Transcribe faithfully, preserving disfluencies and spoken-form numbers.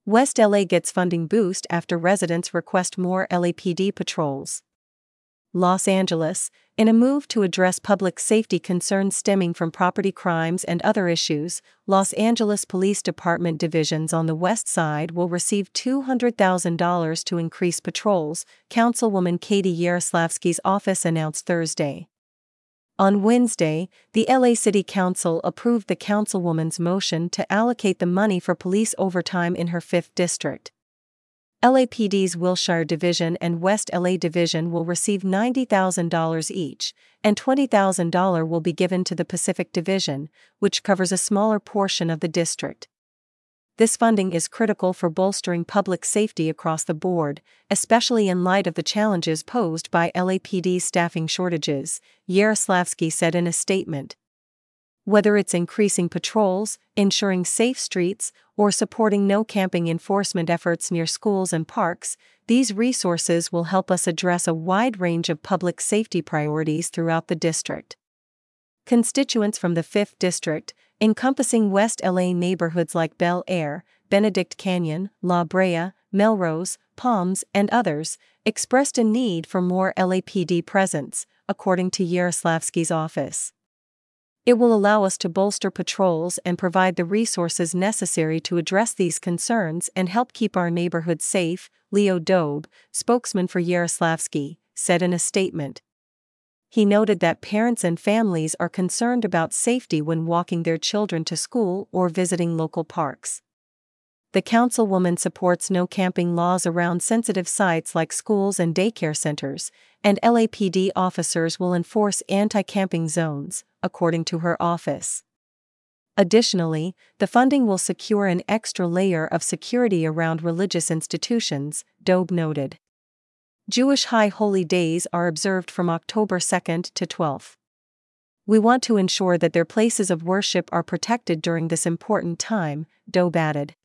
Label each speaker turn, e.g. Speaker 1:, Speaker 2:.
Speaker 1: West L A gets funding boost after residents request more L A P D patrols. Los Angeles, in a move to address public safety concerns stemming from property crimes and other issues, Los Angeles Police Department divisions on the west side will receive two hundred thousand dollars to increase patrols, Councilwoman Katie Yaroslavsky's office announced Thursday. On Wednesday, the L A City Council approved the councilwoman's motion to allocate the money for police overtime in her fifth district. L A P D's Wilshire Division and West L A Division will receive ninety thousand dollars each, and twenty thousand dollars will be given to the Pacific Division, which covers a smaller portion of the district. This funding is critical for bolstering public safety across the board, especially in light of the challenges posed by L A P D's staffing shortages, Yaroslavsky said in a statement. Whether it's increasing patrols, ensuring safe streets, or supporting no-camping enforcement efforts near schools and parks, these resources will help us address a wide range of public safety priorities throughout the district. Constituents from the fifth District, encompassing West L A neighborhoods like Bel Air, Benedict Canyon, La Brea, Melrose, Palms, and others, expressed a need for more L A P D presence, according to Yaroslavsky's office. It will allow us to bolster patrols and provide the resources necessary to address these concerns and help keep our neighborhoods safe, Leo Dobe, spokesman for Yaroslavsky, said in a statement. He noted that parents and families are concerned about safety when walking their children to school or visiting local parks. The councilwoman supports no-camping laws around sensitive sites like schools and daycare centers, and L A P D officers will enforce anti-camping zones, according to her office. Additionally, the funding will secure an extra layer of security around religious institutions, Dobe noted. Jewish High Holy Days are observed from October second to twelfth. We want to ensure that their places of worship are protected during this important time, Dobe added.